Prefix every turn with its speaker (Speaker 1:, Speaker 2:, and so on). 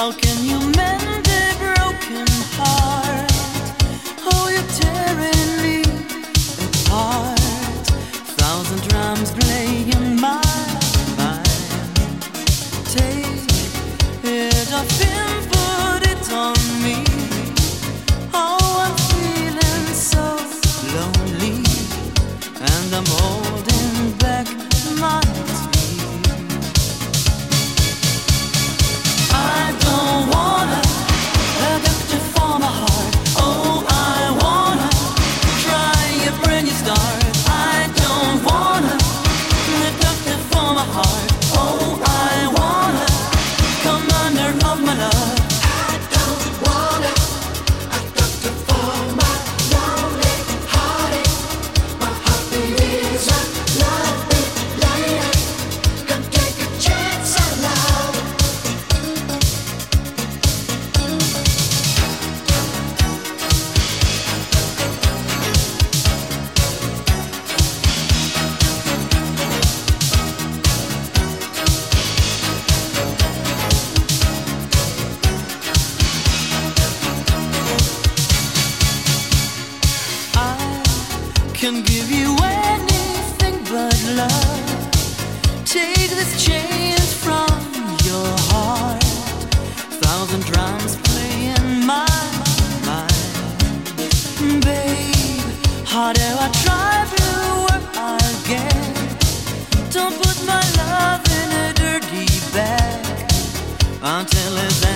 Speaker 1: How can you mend a broken heart? Oh, you're tearing me apart. Thousand drums playing in my mind. Take it off and put it on me. Oh, I'm feeling so lonely, and I'm holding back my can give you anything but love. Take this chains from your heart. Thousand drums play in my mind. Babe, harder I try to work again. Don't put my love in a dirty bag until it's